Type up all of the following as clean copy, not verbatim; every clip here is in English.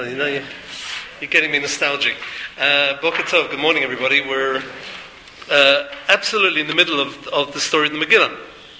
You're getting me nostalgic. Boker Tov, good morning everybody. We're absolutely in the middle of the story of the Megillah.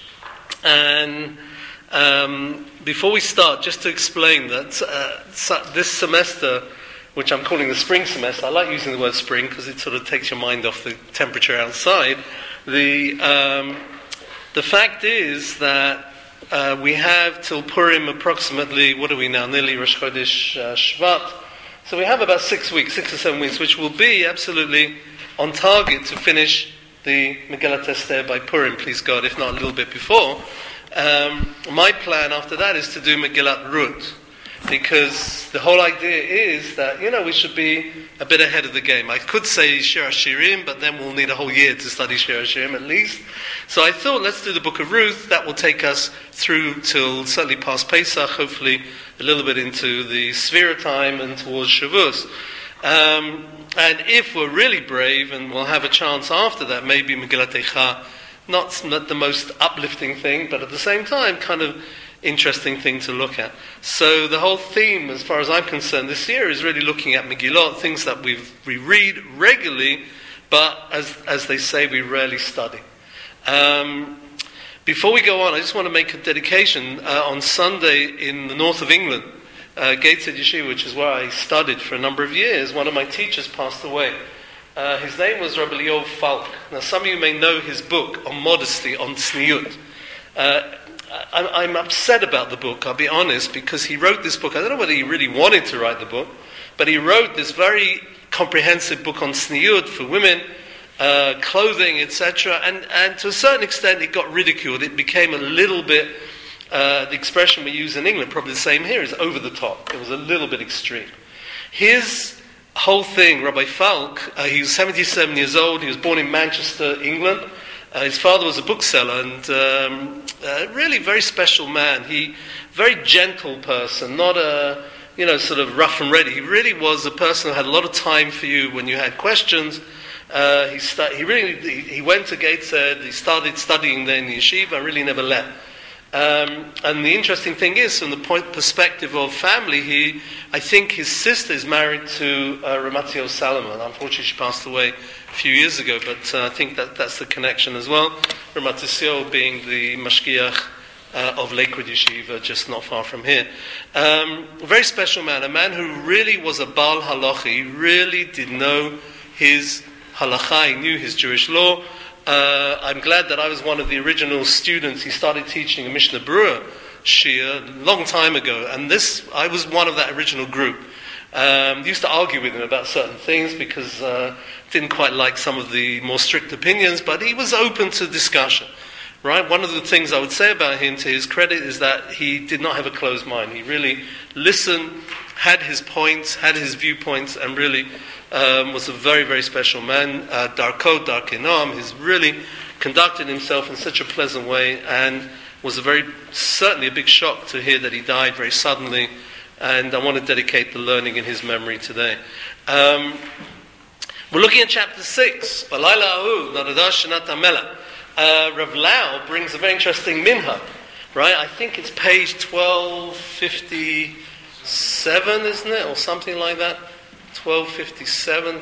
And before we start, just to explain that this semester, which I'm calling the spring semester, I like using the word spring because it sort of takes your mind off the temperature outside. The fact is that we have till Purim approximately, what are we now, nearly Rosh Chodesh Shvat. So we have about 6 weeks, 6 or 7 weeks, which will be absolutely on target to finish the Megillat Esther by Purim, please God, if not a little bit before. My plan after that is to do Megillat Ruth, because the whole idea is that, we should be a bit ahead of the game. I could say Shir HaShirim, but then we'll need a whole year to study Shir HaShirim at least. So I thought, let's do the Book of Ruth. That will take us through till certainly past Pesach, hopefully a little bit into the Sefira time and towards Shavuos. And if we're really brave, and we'll have a chance after that, maybe Megillat Eicha, not the most uplifting thing, but at the same time, kind of interesting thing to look at. So the whole theme, as far as I'm concerned, this year is really looking at Megillot, things that we read regularly, but as they say, we rarely study. Before we go on, I just want to make a dedication. On Sunday in the north of England, Gateshead Yeshiva, which is where I studied for a number of years, one of my teachers passed away. His name was Rabbi Lior Falk. Now some of you may know his book on modesty, on Tzniut. I'm upset about the book, I'll be honest, because he wrote this book. I don't know whether he really wanted to write the book, but he wrote this very comprehensive book on Tzniut for women, clothing, etc. And to a certain extent it got ridiculed. It became a little bit, the expression we use in England, probably the same here, is over the top. It was a little bit extreme. His whole thing, Rabbi Falk, he was 77 years old, he was born in Manchester, England. His father was a bookseller and really very special man. He very gentle person, not a sort of rough and ready. He really was a person who had a lot of time for you when you had questions. He went to Gateshead. He started studying there in the yeshiva and really never left. And the interesting thing is, from the perspective of family, I think his sister is married to Ramatio Salomon. Unfortunately, she passed away a few years ago, but I think that's the connection as well. Ramatio being the mashgiach of Lakewood Yeshiva, just not far from here. A very special man, a man who really was a Baal Halacha. He really did know his halacha, he knew his Jewish law. I'm glad that I was one of the original students. He started teaching a Mishnah Berurah Shir a long time ago, and I was one of that original group. Used to argue with him about certain things because didn't quite like some of the more strict opinions, but he was open to discussion. Right? One of the things I would say about him, to his credit, is that he did not have a closed mind. He really listened, had his points, had his viewpoints, and really was a very, very special man. Darko, Darkinam, he's really conducted himself in such a pleasant way, and was certainly a big shock to hear that he died very suddenly, and I want to dedicate the learning in his memory today. We're looking at chapter 6, Balayla Ahu, Naradash Shanat HaMelech. Rav Lau brings a very interesting minhag, right? I think it's page 1257, isn't it? Or something like that. 1257,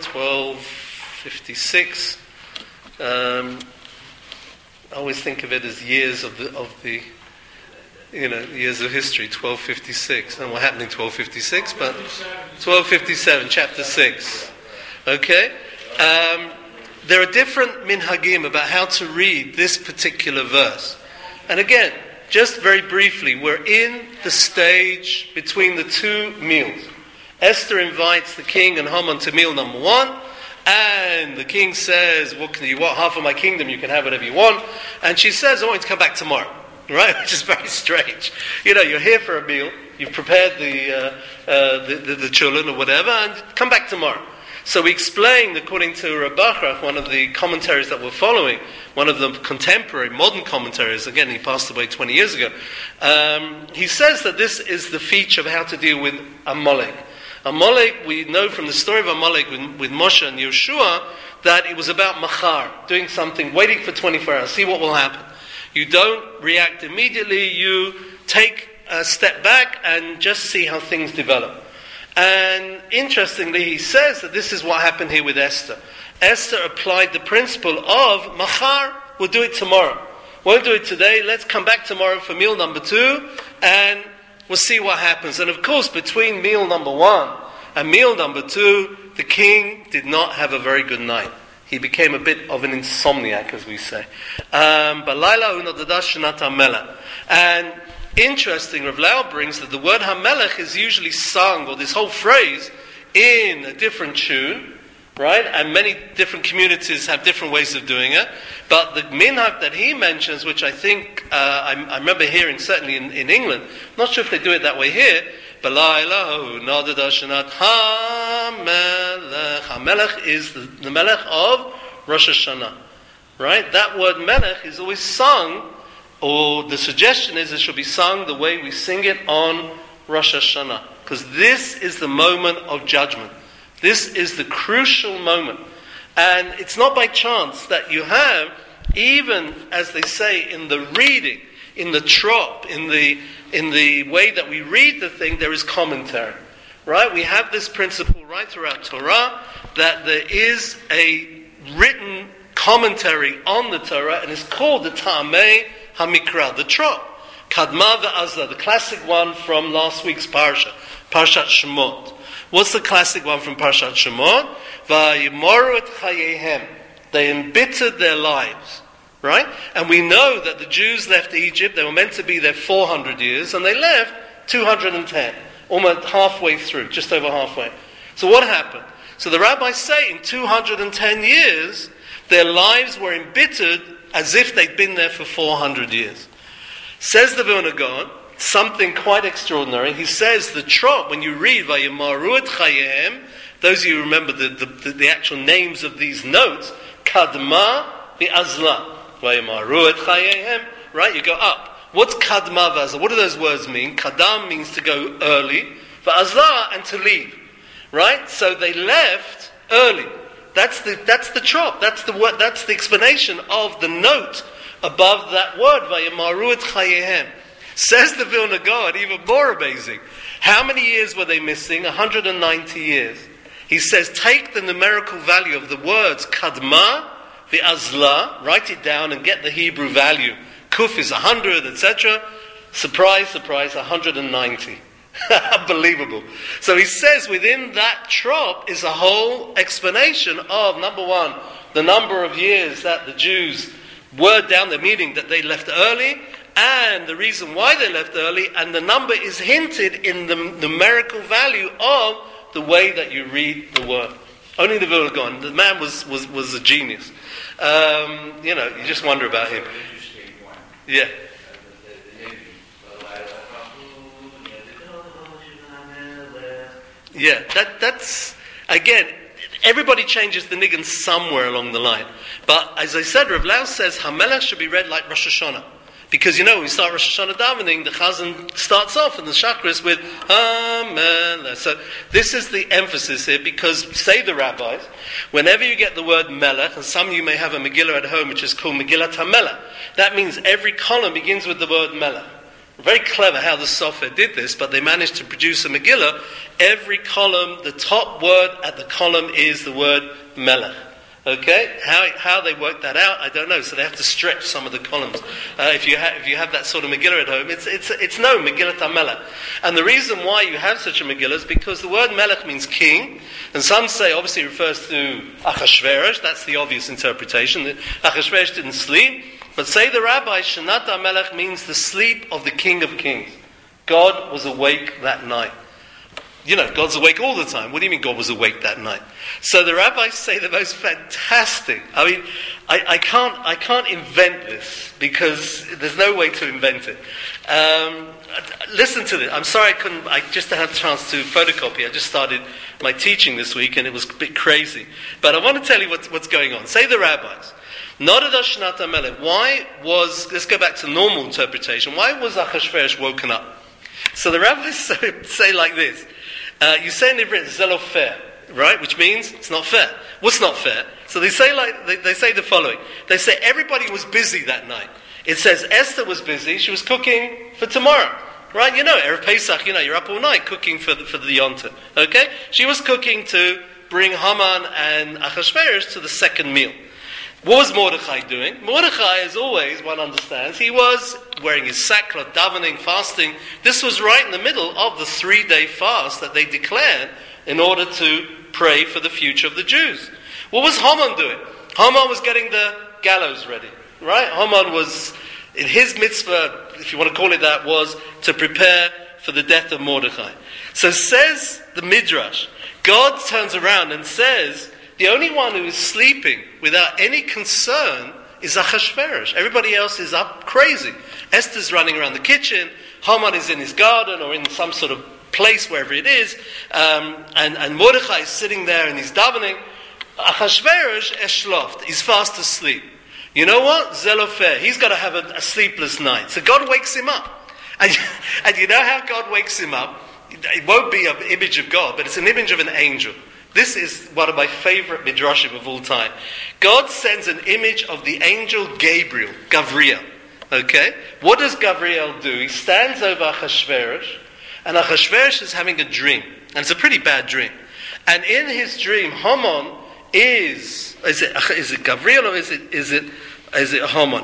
1256. I always think of it as years of the years of history. 1256. I don't know what happened in 1256, but 1257, chapter 6. Okay. There are different minhagim about how to read this particular verse. And again, just very briefly, we're in the stage between the two meals. Esther invites the king and Haman to meal number 1, and the king says, "What can you want? Half of my kingdom, you can have whatever you want." And she says, "I want you to come back tomorrow." Right? Which is very strange. You're here for a meal, you've prepared the children or whatever, and come back tomorrow. So we explained, according to Rav Bachrach, one of the commentaries that we're following, one of the contemporary, modern commentaries, again, he passed away 20 years ago, he says that this is the feature of how to deal with Amalek. Amalek, we know from the story of Amalek with Moshe and Yeshua, that it was about machar, doing something, waiting for 24 hours, see what will happen. You don't react immediately, you take a step back and just see how things develop. And interestingly, he says that this is what happened here with Esther. Esther applied the principle of Machar, we'll do it tomorrow. Won't do it today, let's come back tomorrow for meal number 2, and we'll see what happens. And of course, between meal number 1 and meal number 2, the king did not have a very good night. He became a bit of an insomniac, as we say. And interesting, Rav Lau brings that the word HaMelech is usually sung, or this whole phrase, in a different tune, right? And many different communities have different ways of doing it. But the minhag that he mentions, which I think, I remember hearing certainly in England, not sure if they do it that way here, HaMelech is the Melech of Rosh Hashanah, right? That word Melech is always sung, or the suggestion is it should be sung the way we sing it on Rosh Hashanah, because this is the moment of judgment. This is the crucial moment. And it's not by chance that you have, even as they say in the reading, in the trop, in the way that we read the thing, there is commentary. Right? We have this principle right throughout Torah, that there is a written commentary on the Torah, and it's called the Ta'amei HaMikra, the trop. Kadma ve'azla, the classic one from last week's Parshat Shemot. What's the classic one from Parshat Shemot? Va'yimoru et chayehem. They embittered their lives. Right? And we know that the Jews left Egypt, they were meant to be there 400 years, and they left 210. Almost halfway through, just over halfway. So what happened? So the rabbis say in 210 years, their lives were embittered as if they'd been there for 400 years. Says the Vilna Gaon, something quite extraordinary. He says the trop, when you read Vayimaru et Chayehem, those of you who remember the actual names of these notes, Kadma ve'azla. Vayimaru et Chayehem, right? You go up. What's Kadma ve'azla? What do those words mean? Kadam means to go early, ve'azla, and to leave. Right? So they left early. That's the trop. That's the word. That's the explanation of the note above that word. Vayimaru et Chayehem. Says the Vilna Gaon, even more amazing. How many years were they missing? 190 years. He says, take the numerical value of the words Kadma ve'azla, write it down and get the Hebrew value. Kuf is 100, etc. Surprise, surprise, 190. Unbelievable. So he says within that trop is a whole explanation of, number one, the number of years that the Jews were down there, meaning that they left early, and the reason why they left early, and the number is hinted in the numerical value of the way that you read the word. Only the Vilna Gaon. The man was a genius. You just wonder about him. Yeah. Yeah, that's, again, everybody changes the niggin somewhere along the line. But as I said, Rav Lau says HaMelech should be read like Rosh Hashanah. Because when we start Rosh Hashanah davening, the Chazan starts off in the chakras with HaMelech. So this is the emphasis here, because, say the rabbis, whenever you get the word Melech, and some of you may have a Megillah at home which is called Megillat HaMelech, that means every column begins with the word Melech. Very clever how the Sofer did this, but they managed to produce a Megillah. Every column, the top word at the column is the word Melech. Okay, how they work that out, I don't know. So they have to stretch some of the columns. If you have that sort of Megillah at home, it's no Megillat HaMelech. And the reason why you have such a Megillah is because the word Melech means king, and some say obviously it refers to Achashverosh. That's the obvious interpretation. Achashverosh didn't sleep, but say the rabbis, Shanat HaMelech means the sleep of the King of Kings. God was awake that night. God's awake all the time. What do you mean God was awake that night? So the rabbis say the most fantastic. I mean, I can't invent this, because there's no way to invent it. Listen to this. I'm sorry I just had a chance to photocopy. I just started my teaching this week and it was a bit crazy. But I want to tell you what's going on. Say the rabbis. Let's go back to normal interpretation. Why was Achashverosh woken up? So the rabbis say like this. You say in Hebrew, zelo fair, right? Which means it's not fair. What's not fair? So they say they say the following. They say everybody was busy that night. It says Esther was busy. She was cooking for tomorrow. right? Erev Pesach, you're up all night cooking for the Yontif. Okay? She was cooking to bring Haman and Achashverosh to the second meal. What was Mordechai doing? Mordechai, as always, one understands, he was wearing his sackcloth, davening, fasting. This was right in the middle of the 3-day fast that they declared in order to pray for the future of the Jews. What was Haman doing? Haman was getting the gallows ready, right? Haman was, in his mitzvah, if you want to call it that, was to prepare for the death of Mordechai. So says the Midrash, God turns around and says, the only one who is sleeping without any concern is Achashverosh. Everybody else is up crazy. Esther's running around the kitchen, Haman is in his garden or in some sort of place, wherever it is, and Mordechai is sitting there and he's davening. Achashverosh eshloft, he's fast asleep. You know what? Zelofer, he's got to have a sleepless night. So God wakes him up. And you know how God wakes him up? It won't be an image of God, but it's an image of an angel. This is one of my favorite midrashim of all time. God sends an image of the angel Gavriel. Okay? What does Gavriel do? He stands over Achashverosh, and Achashverosh is having a dream. And it's a pretty bad dream. And in his dream, Haman is it Gavriel or is it Haman?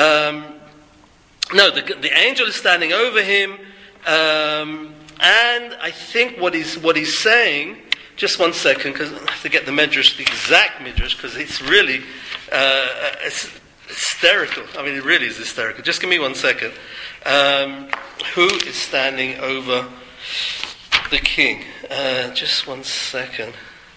No, the angel is standing over him, and I think what he's saying. Just one second, because I have to get the midrash, the exact midrash, because it's really it's hysterical. I mean, it really is hysterical. Just give me 1 second. Who is standing over the king? Just 1 second.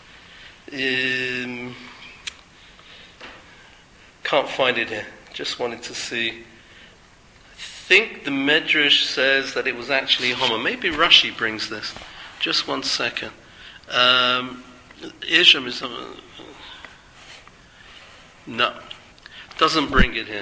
Can't find it here. Just wanted to see. I think the midrash says that it was actually Haman. Maybe Rashi brings this. Just 1 second. Isham is no, doesn't bring it here.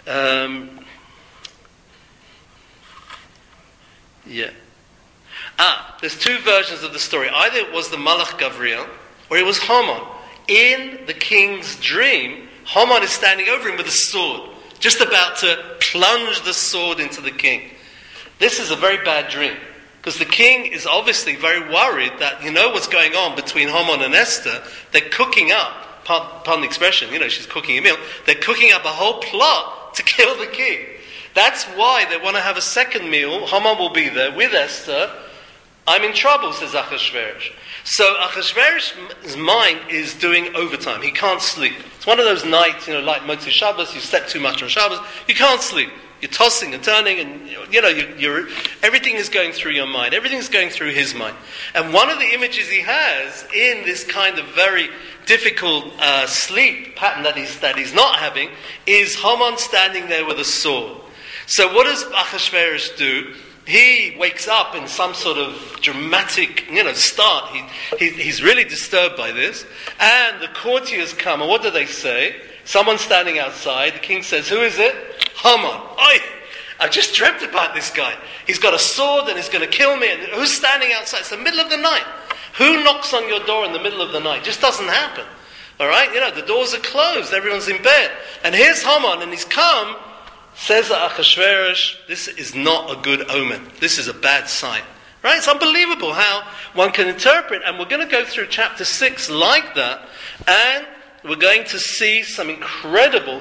There's two versions of the story. Either it was the Malach Gavriel, or it was Haman. In the king's dream, Haman is standing over him with a sword, just about to plunge the sword into the king. This is a very bad dream. Because the king is obviously very worried that, what's going on between Haman and Esther. They're cooking up, pardon the expression, she's cooking a meal. They're cooking up a whole plot to kill the king. That's why they want to have a second meal. Haman will be there with Esther. I'm in trouble, says Achashverosh. So Achashverosh's mind is doing overtime. He can't sleep. It's one of those nights, like Motzei Shabbos, you slept too much on Shabbos, you can't sleep. You're tossing and turning, and you're everything is going through your mind. Everything's going through his mind. And one of the images he has in this kind of very difficult sleep pattern that he's not having is Haman standing there with a sword. So what does Achashverosh do? He wakes up in some sort of dramatic, start. He's really disturbed by this, and the courtiers come, and what do they say? Someone's standing outside. The king says, "Who is it?" Haman. I've just dreamt about this guy. He's got a sword and he's going to kill me. And who's standing outside? It's the middle of the night. Who knocks on your door in the middle of the night? It just doesn't happen. All right? The doors are closed. Everyone's in bed. And here's Haman, and he's come. Says Achashverosh, this is not a good omen. This is a bad sign. Right? It's unbelievable how one can interpret. And we're going to go through chapter 6 like that. And we're going to see some incredible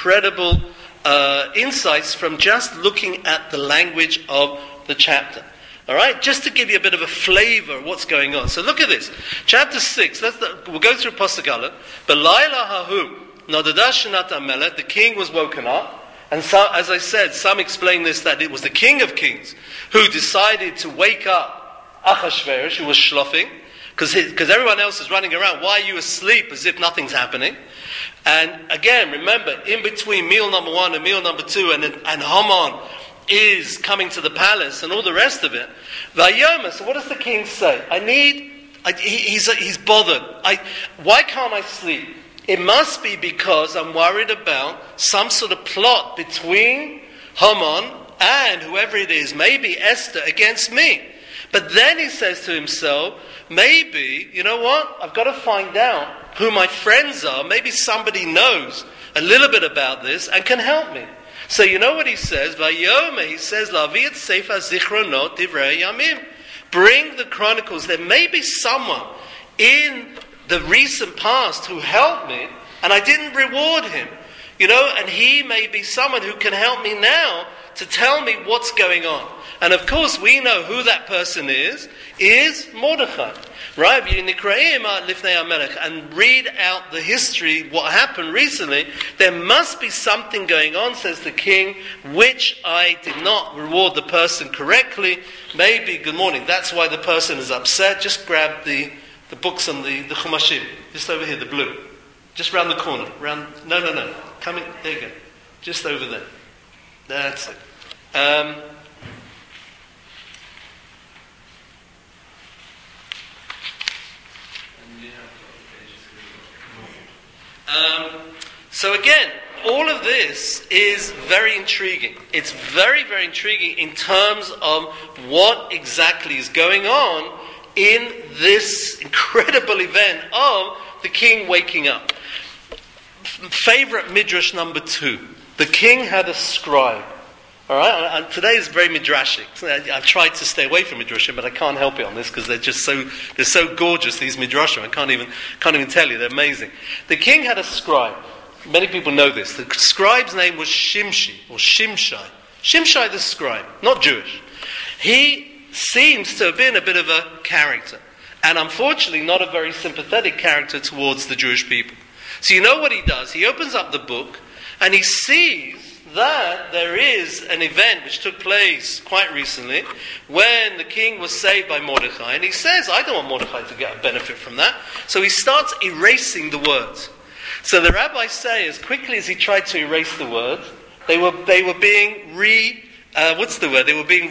insights from just looking at the language of the chapter. All right? Just to give you a bit of a flavor of what's going on. So look at this. Chapter 6. We'll go through Pasuk Aleph. B'layla hahu nodada shenat hamelech. The king was woken up. And so, as I said, some explain this, that it was the king of kings who decided to wake up Achashverosh, who was shloffing. Because everyone else is running around. Why are you asleep as if nothing's happening? And again, remember, in between meal number 1 and meal number 2, and Haman is coming to the palace and all the rest of it. Vayoma, so what does the king say? He's bothered. Why can't I sleep? It must be because I'm worried about some sort of plot between Haman and whoever it is, maybe Esther, against me. But then he says to himself, maybe, you know what? I've got to find out who my friends are. Maybe somebody knows a little bit about this and can help me. So you know what he says? Vayome, he says, Lavi et sefer zichronot divrei yamim. Bring the chronicles. There may be someone in the recent past who helped me, and I didn't reward him. And he may be someone who can help me now to tell me what's going on. And of course, we know who that person is Mordechai. Right? And read out the history, what happened recently. There must be something going on, says the king, which I did not reward the person correctly. Maybe, good morning, that's why the person is upset. Just grab the books on the Chumashim. Just over here, the blue. Just round the corner. No. Come in, there you go. Just over there. That's it. So again, all of this is very intriguing. It's very, very intriguing in terms of what exactly is going on in this incredible event of the king waking up. Favorite midrash number 2. The king had a scribe. All right, and today is very midrashic. I've tried to stay away from midrashim, but I can't help it on this because they're so gorgeous. These midrashim, I can't even tell you. They're amazing. The king had a scribe. Many people know this. The scribe's name was Shimshai or Shimshai. Shimshai the scribe, not Jewish. He seems to have been a bit of a character, and unfortunately, not a very sympathetic character towards the Jewish people. So you know what he does? He opens up the book and he sees that there is an event which took place quite recently when the king was saved by Mordechai, and he says, I don't want Mordechai to get a benefit from that. So he starts erasing the words. So the rabbis say, as quickly as he tried to erase the words, they were being They were being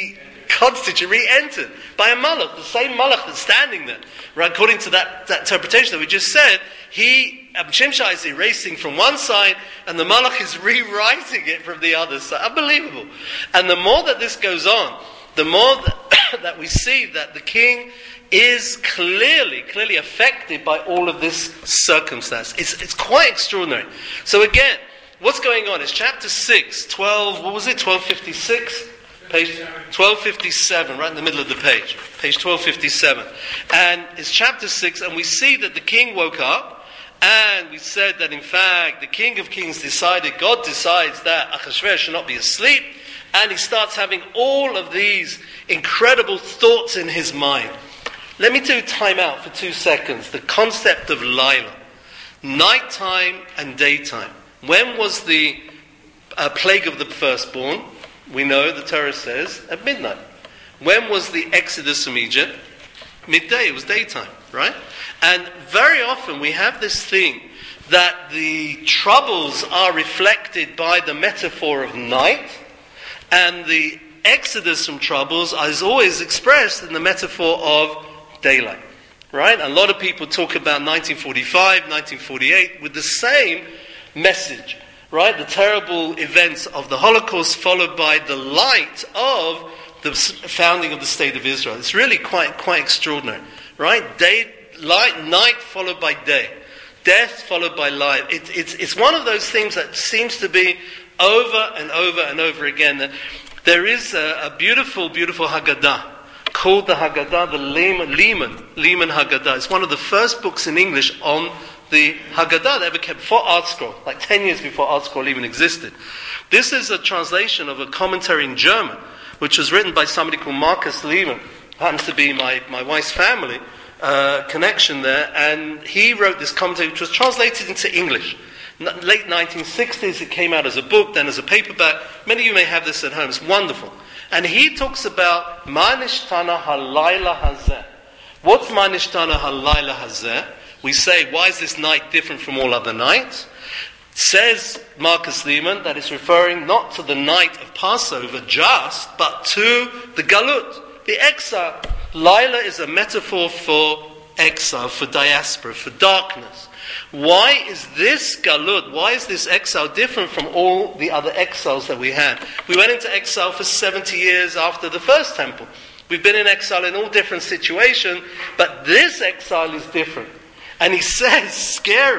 re-entered by a malach, the same malach that's standing there. Right? According to that interpretation that we just said, Shimshai is erasing from one side, and the malach is rewriting it from the other side. Unbelievable. And the more that this goes on, the more that we see that the king is clearly affected by all of this circumstance. It's quite extraordinary. So again, what's going on? It's chapter 6, 1256? Page 1257, right in the middle of the page. Page 1257. And it's chapter 6, and we see that the king woke up, and we said that in fact the King of Kings God decides that Achashverosh should not be asleep, and he starts having all of these incredible thoughts in his mind. Let me do time out for 2 seconds. The concept of Laila. Nighttime and daytime. When was the plague of the firstborn? We know the Torah says at midnight. When was the exodus from Egypt? Midday. It was daytime, right? And very often we have this thing that the troubles are reflected by the metaphor of night, and the exodus from troubles is always expressed in the metaphor of daylight. Right? A lot of people talk about 1945, 1948 with the same message. Right? The terrible events of the Holocaust followed by the light of the founding of the State of Israel. It's really quite extraordinary. Right? Night followed by day. Death followed by life. It's one of those things that seems to be over and over and over again. There is a beautiful, beautiful Haggadah called the Haggadah, the Lehman Haggadah. It's one of the first books in English on the Haggadah that ever came before Art Scroll, like 10 years before Art Scroll even existed. This is a translation of a commentary in German, which was written by somebody called Marcus Lehman, who happens to be my wife's family connection there, and he wrote this commentary which was translated into English. Late 1960s, it came out as a book, then as a paperback. Many of you may have this at home. It's wonderful. And he talks about Ma nishtana halayla hazeh. What's Ma nishtana halayla hazeh? We say, why is this night different from all other nights? Says Marcus Lehman that it's referring not to the night of Passover just, but to the Galut, the exile. Laila is a metaphor for exile, for diaspora, for darkness. Why is this Galut, why is this exile different from all the other exiles that we had? We went into exile for 70 years after the first temple. We've been in exile in all different situations, but this exile is different. And he says, scary,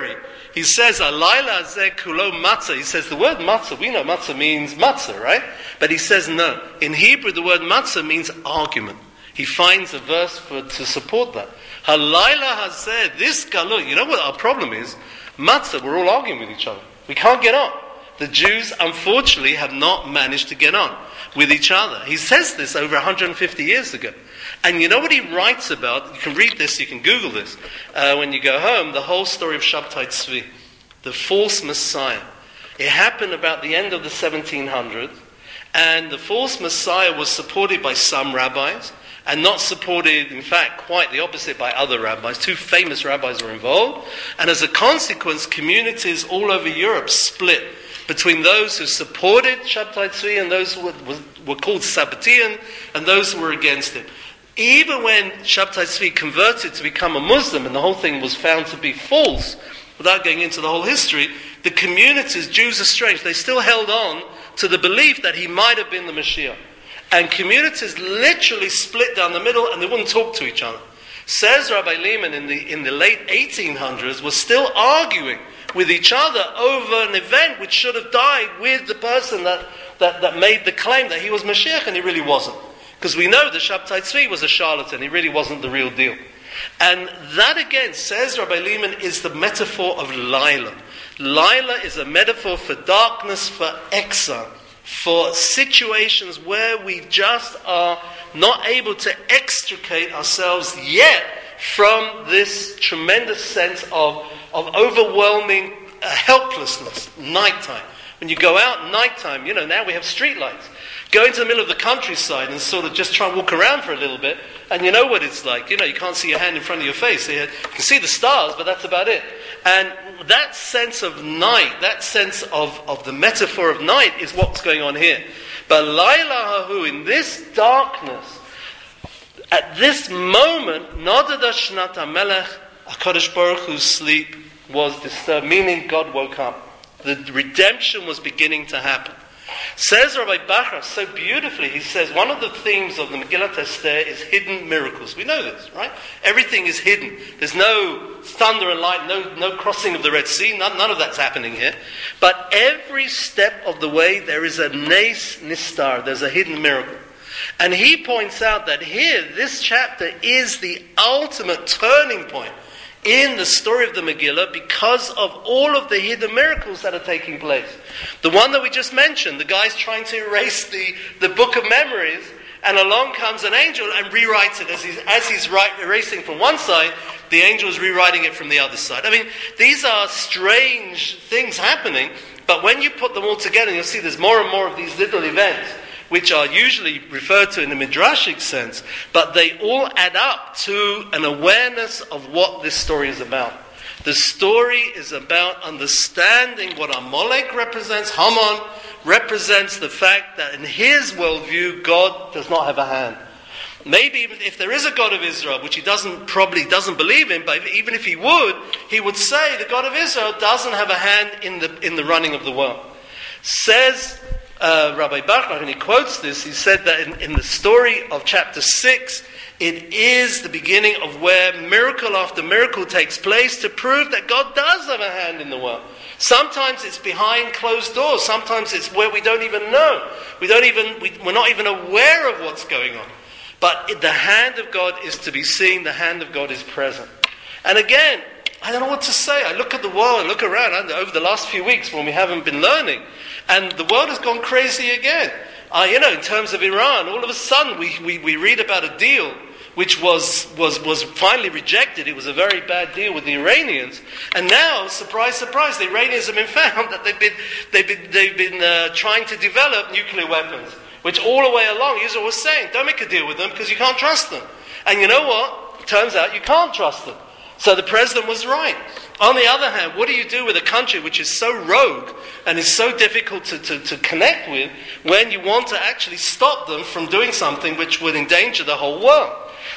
he says, Alayla zeh kulo matzah. He says the word matzah, we know matzah means matzah, right? But he says no. In Hebrew, the word matzah means argument. He finds a verse to support that. Halayla hazeh, this galul, you know what our problem is? Matzah, we're all arguing with each other. We can't get on. The Jews, unfortunately, have not managed to get on with each other. He says this over 150 years ago. And you know what he writes about? You can read this, you can Google this. When you go home, the whole story of Shabtai Tzvi, the false Messiah. It happened about the end of the 1700s. And the false Messiah was supported by some rabbis, and not supported, in fact, quite the opposite by other rabbis. Two famous rabbis were involved. And as a consequence, communities all over Europe split between those who supported Shabtai Tzvi and those who were called Sabbatean, and those who were against him. Even when Shabtai Tzvi converted to become a Muslim, and the whole thing was found to be false, without going into the whole history, the communities, Jews are strange, they still held on to the belief that he might have been the Mashiach. And communities literally split down the middle, and they wouldn't talk to each other. Says Rabbi Lehman in the late 1800s was still arguing with each other over an event which should have died with the person that made the claim that he was Mashiach, and he really wasn't. Because we know that Shabtai Tzvi was a charlatan, he really wasn't the real deal. And that again, says Rabbi Lehman, is the metaphor of Laila. Laila is a metaphor for darkness, for exile, for situations where we just are not able to extricate ourselves yet from this tremendous sense of overwhelming helplessness. Nighttime. When you go out nighttime, now we have street lights. Go into the middle of the countryside and sort of just try and walk around for a little bit, and you know what it's like. You can't see your hand in front of your face. You can see the stars, but that's about it. And that sense of night, that sense of the metaphor of night is what's going on here. But Laila Hahu, in this darkness, at this moment, Nodada Shnat HaMelech, HaKadosh Baruch Hu's sleep was disturbed, meaning God woke up. The redemption was beginning to happen. Says Rabbi Bachar so beautifully, he says one of the themes of the Megillat Esther is hidden miracles. We know this, right? Everything is hidden. There's no thunder and light, no crossing of the Red Sea, none of that's happening here. But every step of the way there is a nes nistar, there's a hidden miracle. And he points out that here, this chapter is the ultimate turning point in the story of the Megillah because of all of the hidden miracles that are taking place. The one that we just mentioned, the guy's trying to erase the book of memories, and along comes an angel and rewrites it. As he's erasing from one side, the angel is rewriting it from the other side. I mean, these are strange things happening, but when you put them all together, you'll see there's more and more of these little events, which are usually referred to in a midrashic sense, but they all add up to an awareness of what this story is about. The story is about understanding what Amalek represents. Haman represents the fact that in his worldview, God does not have a hand. Maybe if there is a God of Israel, which he probably doesn't believe in, but even if he would say the God of Israel doesn't have a hand in the running of the world. Says Rabbi Bachar, and he quotes this, he said that in the story of chapter 6, it is the beginning of where miracle after miracle takes place to prove that God does have a hand in the world. Sometimes it's behind closed doors. Sometimes it's where we don't even know. We're not even aware of what's going on. But the hand of God is to be seen. The hand of God is present. And again, I don't know what to say. I look at the world, I look around over the last few weeks when we haven't been learning, and the world has gone crazy again. In terms of Iran, all of a sudden we read about a deal which was finally rejected. It was a very bad deal with the Iranians, and now, surprise, surprise, the Iranians have been found that they've been trying to develop nuclear weapons, which all the way along Israel was saying, don't make a deal with them because you can't trust them. And you know what? It turns out you can't trust them. So the president was right. On the other hand, what do you do with a country which is so rogue and is so difficult to connect with when you want to actually stop them from doing something which would endanger the whole world?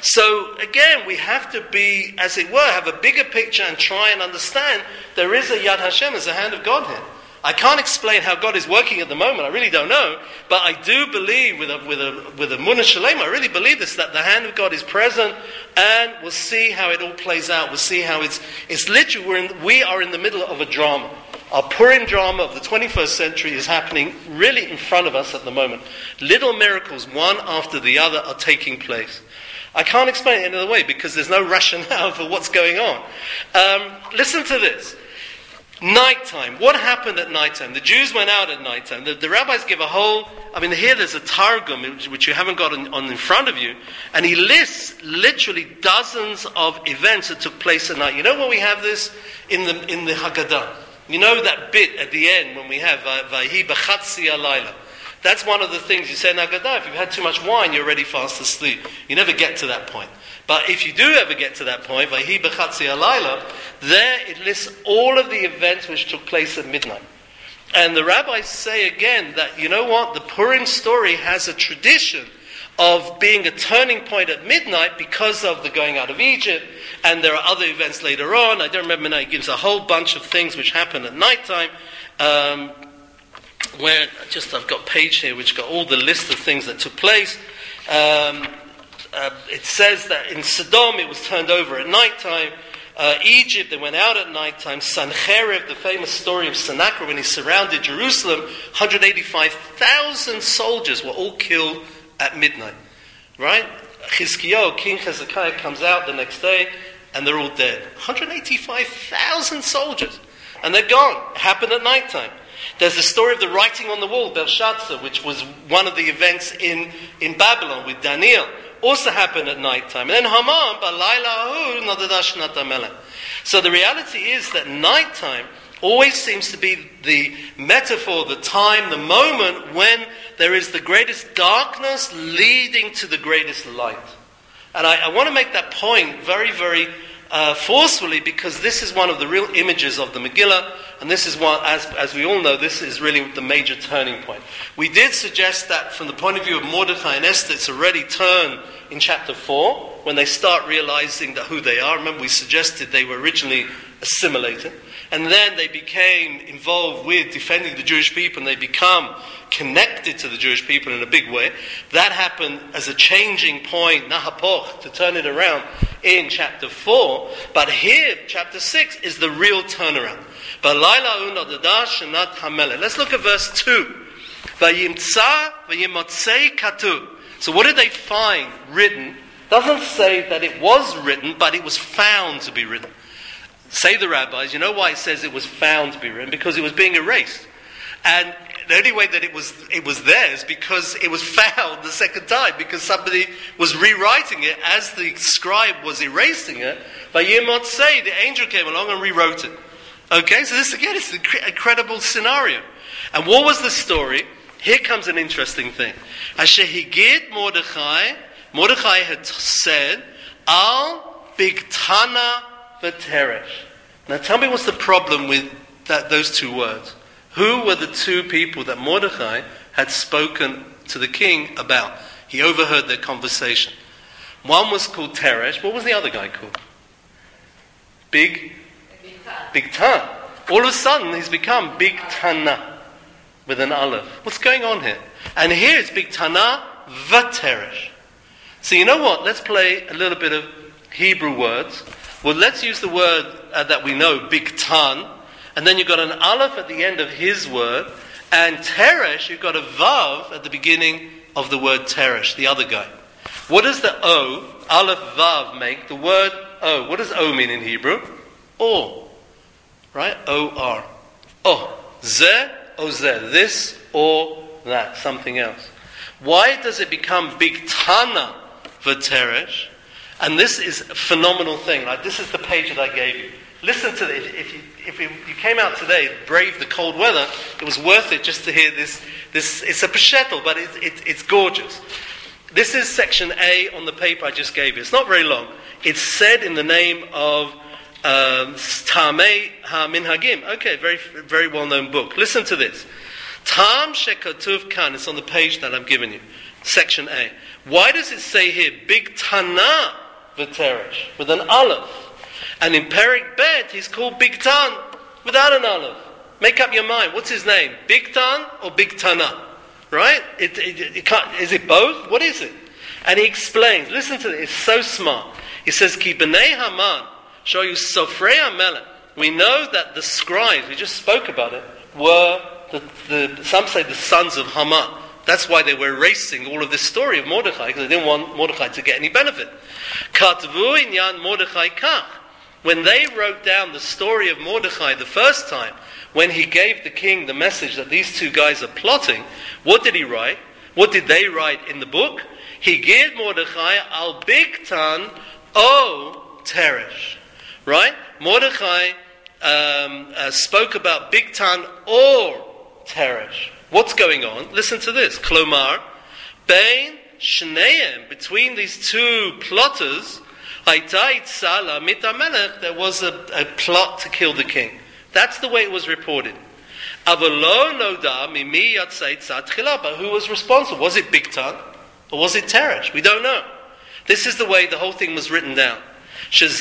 So again, we have to be, as it were, have a bigger picture and try and understand there is a Yad Hashem, there's a hand of God here. I can't explain how God is working at the moment. I really don't know. But I do believe with a Munah Shalem, I really believe this, that the hand of God is present, and we'll see how it all plays out. We'll see how it's literally, we are in the middle of a drama. Our Purim drama of the 21st century is happening really in front of us at the moment. Little miracles, one after the other, are taking place. I can't explain it any other way because there's no rationale for what's going on. Listen to this. Nighttime. What happened at nighttime? The Jews went out at nighttime. The rabbis give a whole... here there's a Targum, which you haven't got on in front of you, and he lists literally dozens of events that took place at night. You know where we have this? In the Haggadah. You know that bit at the end when we have Vayhi b'chatzi alayla. That's one of the things you say in Haggadah. If you've had too much wine, you're already fast asleep. You never get to that point. But if you do ever get to that point, Vayhi b'chatzi alayla, there it lists all of the events which took place at midnight. And the rabbis say again that, you know what, the Purim story has a tradition of being a turning point at midnight because of the going out of Egypt, and there are other events later on. I don't remember now, it gives a whole bunch of things which happen at nighttime, where I've got a page here which got all the list of things that took place. It says that in Sodom it was turned over at nighttime. Egypt, they went out at nighttime. Sancherib, the famous story of Sennacherib when he surrounded Jerusalem, 185,000 soldiers were all killed at midnight. Right? Chizkiyahu, King Hezekiah, comes out the next day and they're all dead. 185,000 soldiers. And they're gone. It happened at nighttime. There's the story of the writing on the wall, Belshazzar, which was one of the events in Babylon with Daniel. Also happened at nighttime. And then Haman, Balayla Nadadash Natamela. So the reality is that nighttime always seems to be the metaphor, the time, the moment when there is the greatest darkness leading to the greatest light. And I want to make that point very, very forcefully, because this is one of the real images of the Megillah, and this is one, as we all know, this is really the major turning point. We did suggest that from the point of view of Mordechai and Esther, it's already turned in chapter 4, when they start realizing that who they are. Remember, we suggested they were originally assimilated, and then they became involved with defending the Jewish people, and they become connected to the Jewish people in a big way. That happened as a changing point, Nahapoch, to turn it around in chapter 4. But here, chapter 6, is the real turnaround. Let's look at verse 2. So what did they find written? Doesn't say that it was written, but it was found to be written. Say the rabbis, you know why it says it was found to be written? Because it was being erased. And the only way that it was there is because it was found the second time, because somebody was rewriting it as the scribe was erasing it. Vayimot say, the angel came along and rewrote it. Okay, so this again is an incredible scenario. And what was the story? Here comes an interesting thing. Asher higid Mordechai had said, Al bigtana v'teresh. Now tell me what's the problem with those two words. Who were the two people that Mordechai had spoken to the king about? He overheard their conversation. One was called Teresh. What was the other guy called? Bigtan. All of a sudden he's become Bigtana with an aleph. What's going on here? And here it's Bigtana v'teresh. So you know what? Let's play a little bit of Hebrew words. Well, let's use the word that we know, Bigtan. And then you've got an aleph at the end of his word. And teresh, you've got a vav at the beginning of the word teresh, the other guy. What does the O, aleph vav, make? The word O. What does O mean in Hebrew? Or. Right? O-R. Oh. Zeh, o zeh. This or that. Something else. Why does it become Bigtana v'teresh? And this is a phenomenal thing. Like, this is the page that I gave you. Listen to this. If you came out today, brave the cold weather, it was worth it just to hear this. It's a peshetel, but it's gorgeous. This is section A on the paper I just gave you. It's not very long. It's said in the name of Tamei HaMinhagim. Okay, very, very well-known book. Listen to this. Tam shekatuv kan. It's on the page that I'm giving you. Section A. Why does it say here, Bigtana v'teresh, with an aleph? And in Perek Bet, he's called Bigtan, without an aleph. Make up your mind. What's his name? Bigtan or Bigtana? Right? It can't, is it both? What is it? And he explains. Listen to this. It's so smart. He says, Ki b'nei Haman, show you Sofrei HaMelech. We know that the scribes, we just spoke about it, were, some say the sons of Haman. That's why they were erasing all of this story of Mordechai, because they didn't want Mordechai to get any benefit. Katvu inyan Mordechai kach. When they wrote down the story of Mordechai the first time, when he gave the king the message that these two guys are plotting, what did he write? What did they write in the book? He gave Mordechai al Bigtan o Teresh. Right? Mordechai spoke about Bigtan or Teresh. What's going on? Listen to this. Klomar, Bein Shneim, between these two plotters, there was a plot to kill the king. That's the way it was reported. But who was responsible? Was it Bigtan or was it Teresh? We don't know. This is the way the whole thing was written down. Because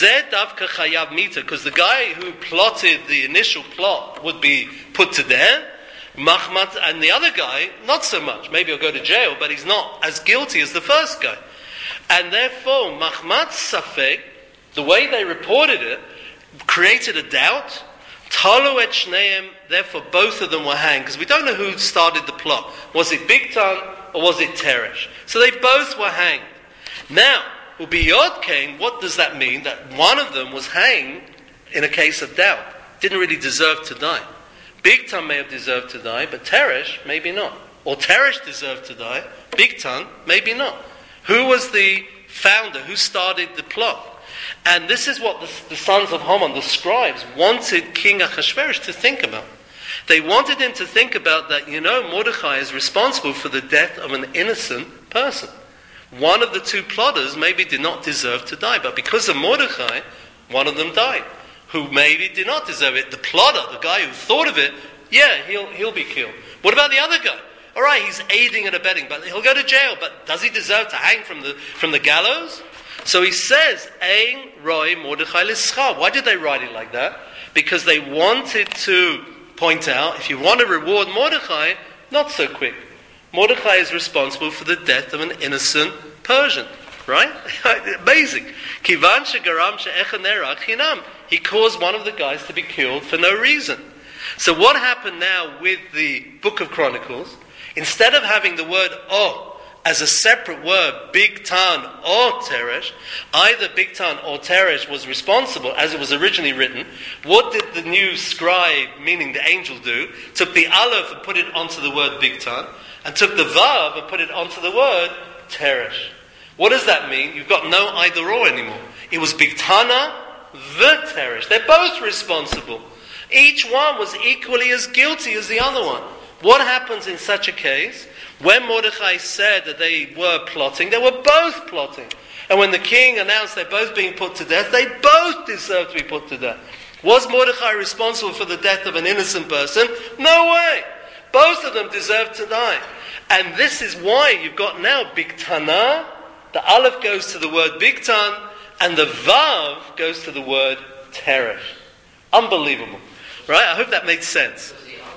the guy who plotted the initial plot would be put to death. Mahmat, and the other guy, not so much. Maybe he'll go to jail, but he's not as guilty as the first guy. And therefore, Mahmat Safek, the way they reported it, created a doubt. Talu et Shneim, therefore both of them were hanged, because we don't know who started the plot. Was it Bigtan or was it Teresh? So they both were hanged. Now, Ubiyod came, what does that mean? That one of them was hanged in a case of doubt. Didn't really deserve to die. Bigtan may have deserved to die, but Teresh, maybe not. Or Teresh deserved to die, Bigtan, maybe not. Who was the founder? Who started the plot? And this is what the sons of Haman, the scribes, wanted King Achashverosh to think about. They wanted him to think about that, Mordechai is responsible for the death of an innocent person. One of the two plotters maybe did not deserve to die, but because of Mordechai, one of them died, who maybe did not deserve it. The plotter, the guy who thought of it, he'll be killed. What about the other guy? All right, he's aiding and abetting, but he'll go to jail. But does he deserve to hang from the gallows? So he says, Ein roi Mordechai l'schar. Why did they write it like that? Because they wanted to point out, if you want to reward Mordechai, not so quick. Mordechai is responsible for the death of an innocent Persian. Right? Amazing. Kivan shegaram she'echa nerach chinam. He caused one of the guys to be killed for no reason. So what happened now with the Book of Chronicles? Instead of having the word "o" as a separate word, Bigtan or Teresh, either Bigtan or Teresh was responsible, as it was originally written. What did the new scribe, meaning the angel, do? Took the Aleph and put it onto the word Bigtan, and took the Vav and put it onto the word Teresh. What does that mean? You've got no either or anymore. It was Bigtana, the Teresh. They're both responsible. Each one was equally as guilty as the other one. What happens in such a case? When Mordechai said that they were plotting, they were both plotting. And when the king announced they're both being put to death, they both deserved to be put to death. Was Mordechai responsible for the death of an innocent person? No way. Both of them deserved to die. And this is why you've got now Bigtana, the Aleph goes to the word Bigtan, and the Vav goes to the word Teresh. Unbelievable. Right? I hope that makes sense.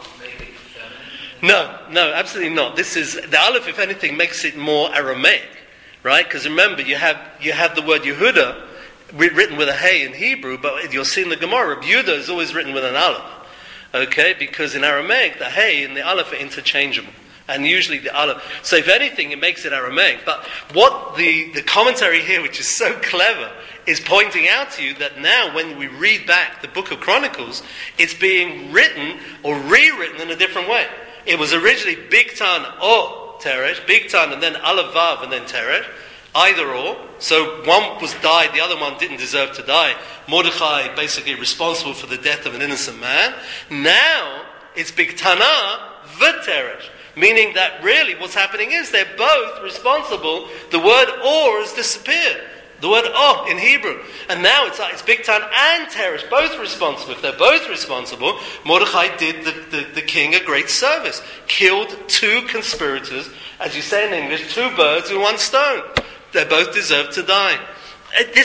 No, absolutely not. This is the Aleph, if anything, makes it more Aramaic, right? Because remember, you have the word Yehuda written with a hey in Hebrew, but you'll see in the Gemara, Yehuda is always written with an Aleph, okay? Because in Aramaic, the hey and the Aleph are interchangeable, and usually the Aleph. So if anything, it makes it Aramaic. But what the commentary here, which is so clever, is pointing out to you that now when we read back the Book of Chronicles, it's being written or rewritten in a different way. It was originally Bigtan or Teresh, Bigtan and then Aleph Vav and then Teresh, either or. So one was died, the other one didn't deserve to die. Mordechai basically responsible for the death of an innocent man. Now it's Bigtana v'Teresh, meaning that really what's happening is they're both responsible. The word or has disappeared. The word "oh" in Hebrew. And now it's Bigtan and Teresh, both responsible. If they're both responsible, Mordechai did the king a great service. Killed two conspirators, as you say in English, two birds with one stone. They both deserve to die.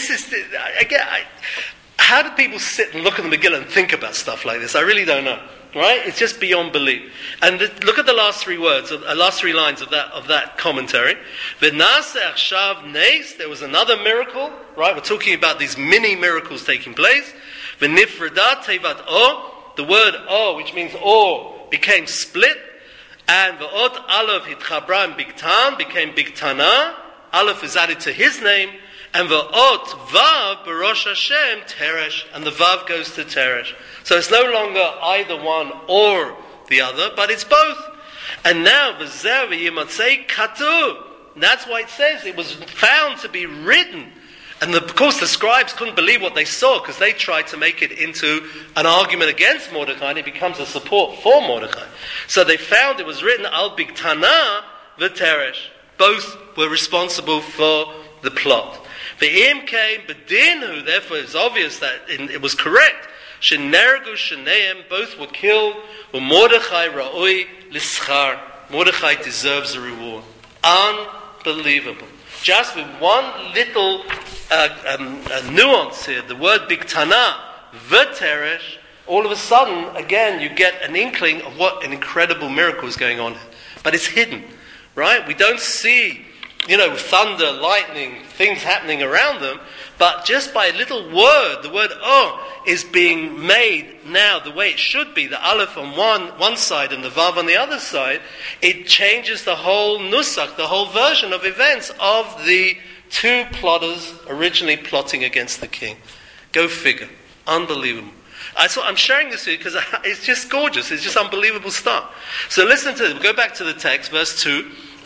How do people sit and look at the Megillah and think about stuff like this? I really don't know. Right? It's just beyond belief. And look at the last three words, last three lines of that commentary. V'naseh achshav nes, there was another miracle, right? We're talking about these mini miracles taking place. V'nifredat tevat o, the word o, which means or, became split. And v'ot aleph hitchabra and bigtan became bigtana. Aleph is added to his name. And v'ot vav b'rosh Hashem teresh, and the vav goes to teresh. So it's no longer either one or the other, but it's both. And now v'zeh v'yimatzei katu. That's why it says it was found to be written. And of course the scribes couldn't believe what they saw, because they tried to make it into an argument against Mordechai, and it becomes a support for Mordechai. So they found it was written al bigtana v'teresh. Both were responsible for the plot. Ve'im came bedinu, therefore it's obvious that it was correct. Shenergu sheneim, both were killed. Mordechai ra'oi lischar. Mordechai deserves a reward. Unbelievable. Just with one little nuance here, the word bigtana, v'teresh, all of a sudden, again, you get an inkling of what an incredible miracle is going on here. But it's hidden, right? We don't see, thunder, lightning, things happening around them, but just by a little word, the word oh is being made now the way it should be, the aleph on one side and the vav on the other side. It changes the whole nusach, the whole version of events of the two plotters originally plotting against the king. Go figure. Unbelievable. So I'm sharing this with you because it's just gorgeous. It's just unbelievable stuff. So listen to it. We'll go back to the text, verse 2.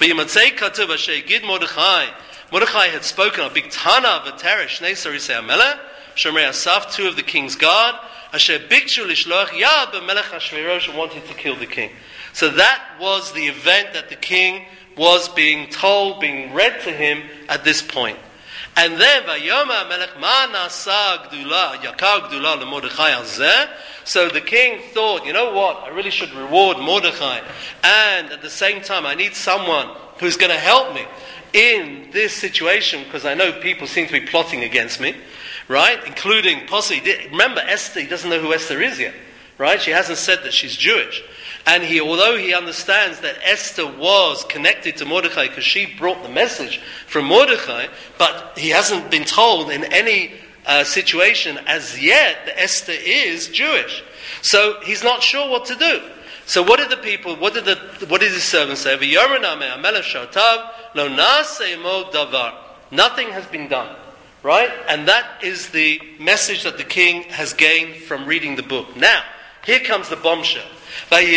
Mordechai had spoken of Bigtana v'teresh Shnei Sarisei HaMelech, Shomrei Asaf, two of the king's guard, Asher Bikshu Lishloach Yad b'Melech Achashverosh, and wanted to kill the king. So that was the event that the king was being told, being read to him at this point. And then Vayoma HaMelech Ma Nasa Gdula Yakar Gdula LeMordechai Azeh. So the king thought, you know what, I really should reward Mordechai, and at the same time I need someone who's going to help me in this situation, because I know people seem to be plotting against me, right? Including possibly, remember Esther, he doesn't know who Esther is yet, right? She hasn't said that she's Jewish. And although he understands that Esther was connected to Mordechai because she brought the message from Mordechai, but he hasn't been told in any situation as yet that Esther is Jewish. So he's not sure what to do. So what did his servants say? Nothing has been done. Right? And that is the message that the king has gained from reading the book. Now, here comes the bombshell. In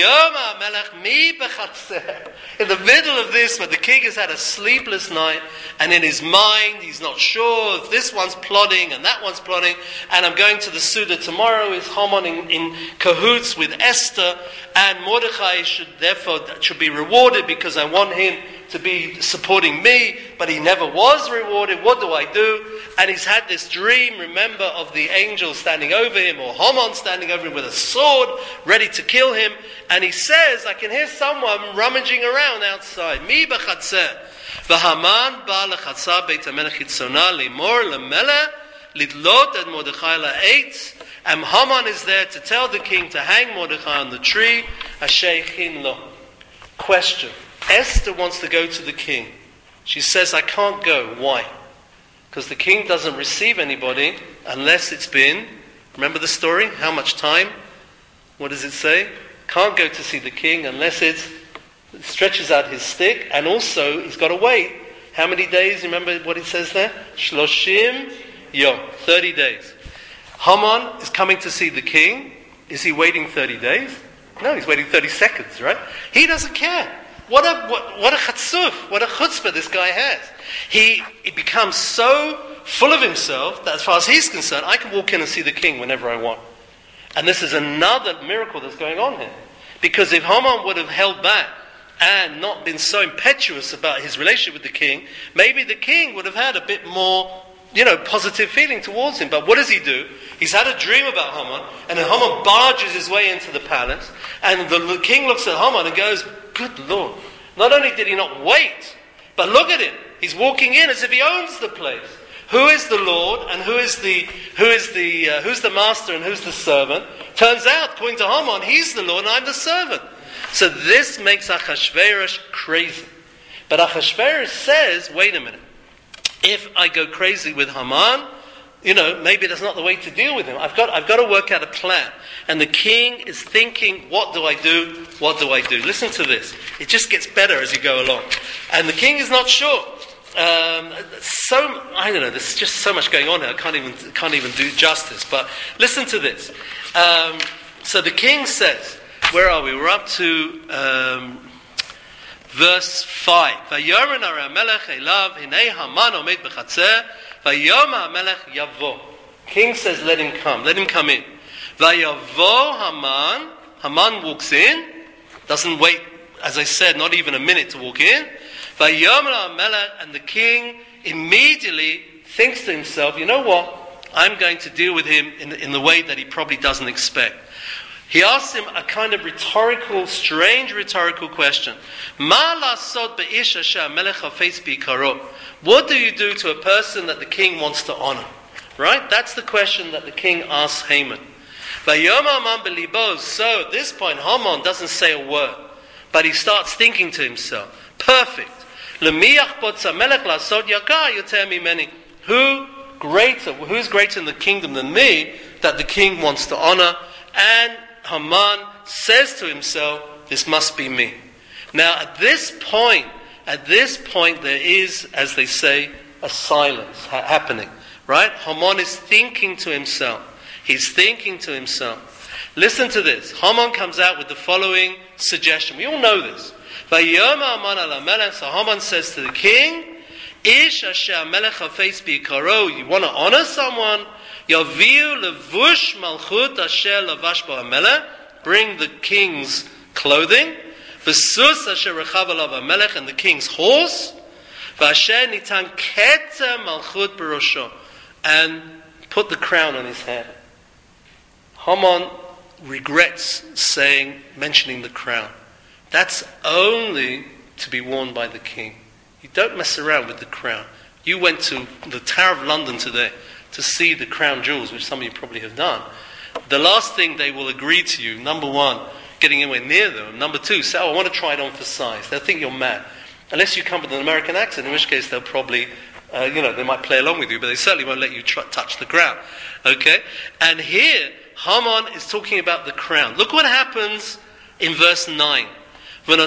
the middle of this, where the king has had a sleepless night, and in his mind he's not sure if this one's plotting and that one's plotting, and I'm going to the Suda tomorrow, is Haman in cahoots with Esther, and Mordechai should be rewarded because I want him to be supporting me, but he never was rewarded. What do I do? And he's had this dream, remember, of the angel standing over him, or Haman standing over him with a sword, ready to kill him. And he says, I can hear someone rummaging around outside. Mi b'chatzeh. V'haman ba l'chatzah beit HaMelech hitzona limor l'melech lidlot et Mordechai la'etz. And Haman is there to tell the king to hang Mordechai on the tree. Asher chin lo. Question. Esther wants to go to the king. She says, I can't go. Why? Because the king doesn't receive anybody unless it's been, remember the story? How much time? What does it say? Can't go to see the king unless it stretches out his stick, and also he's got to wait. How many days? Remember what it says there? Shloshim yom, 30 days. Haman is coming to see the king. Is he waiting 30 days? No, he's waiting 30 seconds, right? He doesn't care. What a chatzuf, what a chutzpah this guy has. He becomes so full of himself that as far as he's concerned, I can walk in and see the king whenever I want. And this is another miracle that's going on here. Because if Haman would have held back and not been so impetuous about his relationship with the king, maybe the king would have had a bit more, positive feeling towards him. But what does he do? He's had a dream about Haman, and then Haman barges his way into the palace, and the king looks at Haman and goes, good Lord, not only did he not wait, but look at him. He's walking in as if he owns the place. who is the Lord and who's the master and who's the servant? Turns out, according to Haman, he's the Lord and I'm the servant. So this makes Achashverosh crazy. But Achashverosh says, wait a minute, if I go crazy with Haman, maybe that's not the way to deal with him. I've got to work out a plan. And the king is thinking, what do I do? What do I do? Listen to this. It just gets better as you go along. And the king is not sure. There's just so much going on here. I can't even do justice. But listen to this. So the king says, where are we? We're up to verse 5. Vayomer HaMelech elav hinei Haman omed b'chatzer vayom HaMelech yavo. King says, let him come in. Vayavo Haman walks in, doesn't wait, as I said, not even a minute to walk in. Vayomer HaMelech, and the king immediately thinks to himself, you know what? I'm going to deal with him in the way that he probably doesn't expect. He asks him a kind of strange rhetorical question. What do you do to a person that the king wants to honor? Right? That's the question that the king asks Haman. So at this point, Haman doesn't say a word, but he starts thinking to himself, perfect. Who's greater in the kingdom than me that the king wants to honor? And Haman says to himself, this must be me. Now at this point there is, as they say, a silence happening. Right? Haman is thinking to himself. He's thinking to himself. Listen to this. Haman comes out with the following suggestion. We all know this. So Haman says to the king, Ish asher melech hafetz b'ikaro, you want to honor someone? Yaviu levush malchut asher lavash bo hamelech, bring the king's clothing. V'sus asher rechav alav hamelech, and the king's horse. V'asher nitan keter malchut b'rosho, and put the crown on his head. Haman regrets mentioning the crown. That's only to be worn by the king. You don't mess around with the crown. You went to the Tower of London today to see the crown jewels, which some of you probably have done. The last thing they will agree to you, number one, getting anywhere near them. Number two, say, I want to try it on for size. They'll think you're mad. Unless you come with an American accent, in which case they'll probably, they might play along with you, but they certainly won't let you touch the crown. Okay? And here, Haman is talking about the crown. Look what happens in verse 9. The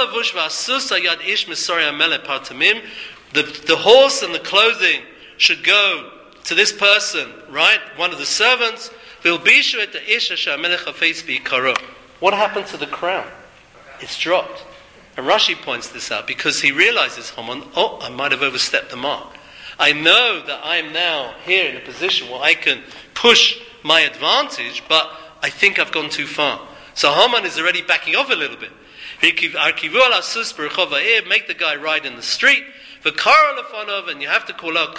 horse and the clothing should go to this person, right? One of the servants. What happened to the crown? It's dropped. And Rashi points this out because he realizes, Haman, I might have overstepped the mark. I know that I am now here in a position where I can push my advantage, but I think I've gone too far. So Haman is already backing off a little bit. Make the guy ride in the street, and you have to call out,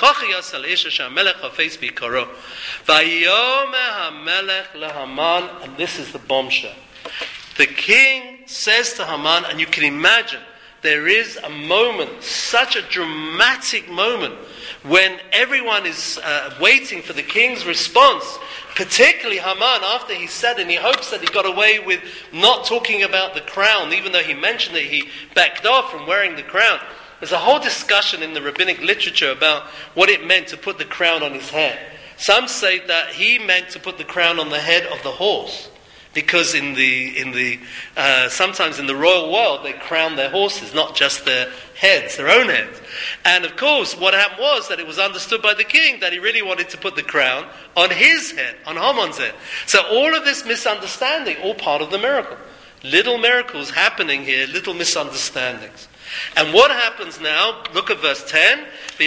and this is the bombshell. The king says to Haman, and you can imagine, there is a moment, such a dramatic moment, when everyone is waiting for the king's response, particularly Haman, after he said, and he hopes that he got away with not talking about the crown, even though he mentioned that he backed off from wearing the crown. There's a whole discussion in the rabbinic literature about what it meant to put the crown on his head. Some say that he meant to put the crown on the head of the horse, because sometimes in the royal world they crown their horses, not just their heads, their own heads. And of course, what happened was that it was understood by the king that he really wanted to put the crown on his head, on Haman's head. So all of this misunderstanding, all part of the miracle. Little miracles happening here, little misunderstandings. And what happens now? Look at verse 10.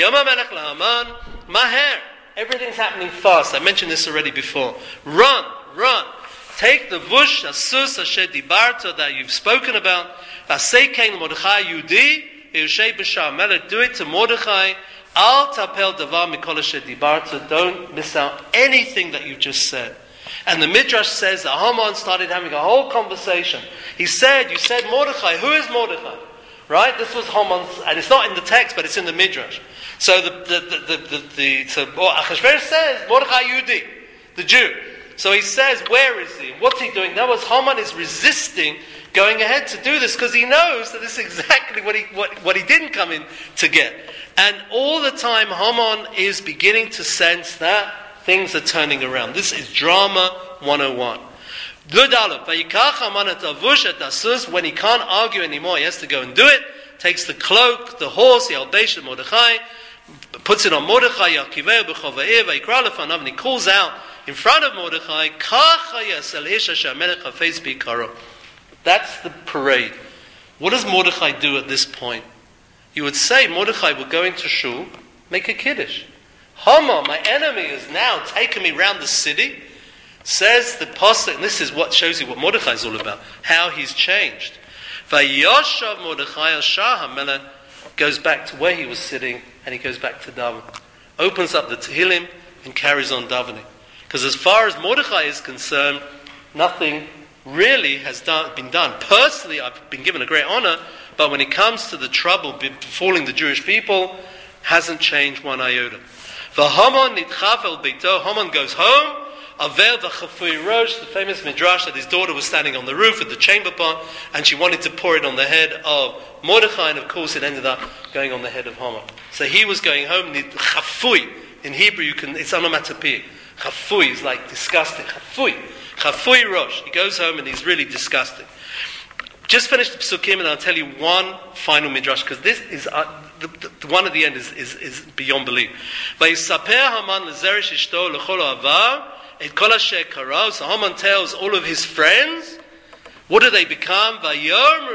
Maher. Everything's happening fast. I mentioned this already before. Run. Take the vush, asus, asher dibarta that you've spoken about. Asekein Mordechai Yudi, Yushay B'Shar Melech. Do it to Mordechai. Al tapel davar mikol asher dibarta. Don't miss out anything that you've just said. And the Midrash says that Haman started having a whole conversation. He said, you said Mordechai. Who is Mordechai? Right? This was Haman's, and it's not in the text, but it's in the Midrash. So Achashverosh says, Mordechai Yehudi, the Jew. So he says, where is he? What's he doing? That was Haman is resisting going ahead to do this because he knows that this is exactly what he didn't come in to get. And all the time Haman is beginning to sense that things are turning around. This is drama 101. When he can't argue anymore, he has to go and do it. Takes the cloak, the horse, the Albesh, Mordechai, puts it on Mordechai, and he calls out in front of Mordechai, that's the parade. What does Mordechai do at this point? You would say Mordechai will go into shul, make a kiddush. Haman, my enemy, has now taken me round the city. Says the pasuk, and this is what shows you what Mordechai is all about, how he's changed. Vayoshav Mordechai Shah HaMelech goes back to where he was sitting, and he goes back to daven. Opens up the Tehillim and carries on davening. Because as far as Mordechai is concerned, nothing really has been done. Personally, I've been given a great honor, but when it comes to the trouble befalling the Jewish people, hasn't changed one iota. Haman goes home. Aver v'chafui rosh, the famous midrash that his daughter was standing on the roof of the chamber pot, and she wanted to pour it on the head of Mordechai, and of course it ended up going on the head of Haman. So he was going home. Chafui in Hebrew, it's onomatopoeic. Chafui is like disgusting. Chafui rosh. He goes home and he's really disgusting. Just finish the psukim, and I'll tell you one final midrash, because this is the one at the end is beyond belief. Vayisaper Haman lezeresh ishto l'chol ha'avar. So Haman tells all of his friends, what do they become? They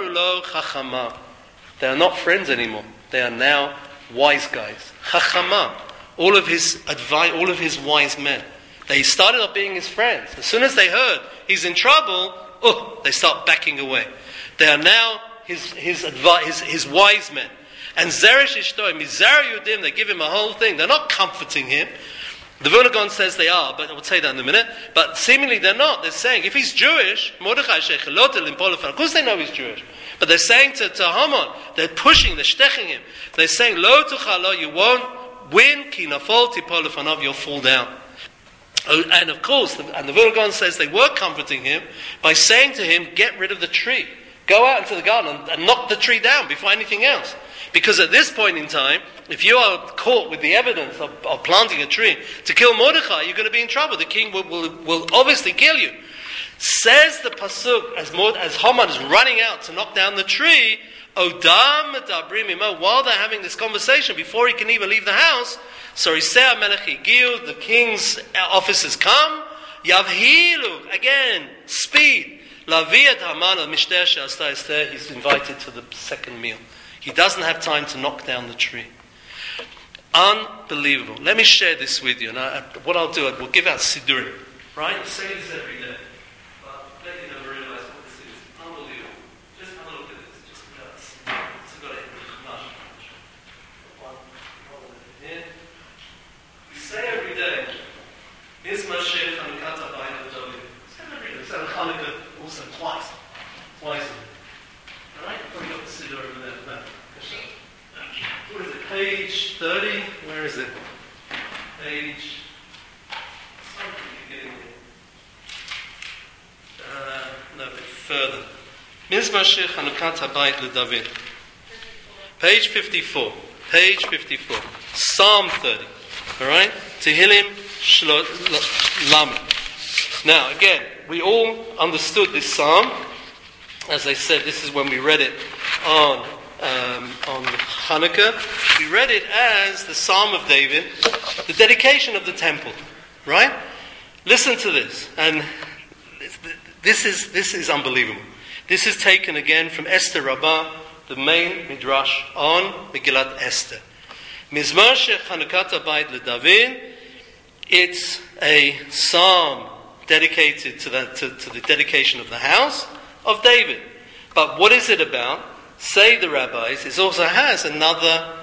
are not friends anymore. They are now wise guys. Chachama. All of his advice, all of his wise men. They started off being his friends. As soon as they heard he's in trouble, they start backing away. They are now his wise men. And Zeresh Ishtoim, Mizar Yudim, they give him a whole thing. They're not comforting him. The Vilna Gaon says they are, but we'll say that in a minute. But seemingly they're not. They're saying, if he's Jewish, Mordechai Shechelot of course they know he's Jewish. But they're saying to Haman, they're pushing, they're steching him. They're saying, Lo tuchalo, you won't win, ki nafol tipol lefanov, you'll fall down. And of course, the Vilna Gaon says they were comforting him by saying to him, get rid of the tree. Go out into the garden and knock the tree down before anything else. Because at this point in time, if you are caught with the evidence of planting a tree to kill Mordechai, you're going to be in trouble. The king will obviously kill you. Says the pasuk, as Haman is running out to knock down the tree, Odam medabrim imo, while they're having this conversation, before he can even leave the house, Sarisei HaMelech higiu, the king's officers come, Yavhilu, again, speed, Laviat Haman al-Mishteh she'asta Esther, he's invited to the second meal. He doesn't have time to knock down the tree. Unbelievable. Let me share this with you. And what I'll do, we'll give out Sidurim. Right? I say this every day. But let you never realize what this is. Unbelievable. Just have a look at this. Just got it in the Chumash. One here. We say every day, Is Mashiach Chanukata B'Ayin HaDavid. Say it every day. We say Chanukah also twice. Alright? We've got the Siddur over there. No. What is it? Page 30? Where is it? Page... Something you're getting no, a bit further. Mizmashir Chanukat Habayit LeDavid. Page 54. Page 54. Psalm 30. Alright? Tehillim Lamed. Now, again, we all understood this psalm. As I said, this is when we read it on Hanukkah. We read it as the Psalm of David, the dedication of the temple. Right? Listen to this, and this is unbelievable. This is taken again from Esther Rabbah, the main midrash on Megillat Esther. Mizmar Chanukat Habayit LeDavid. It's a psalm dedicated to the dedication of the house of David. But what is it about? Say the rabbis, it also has another,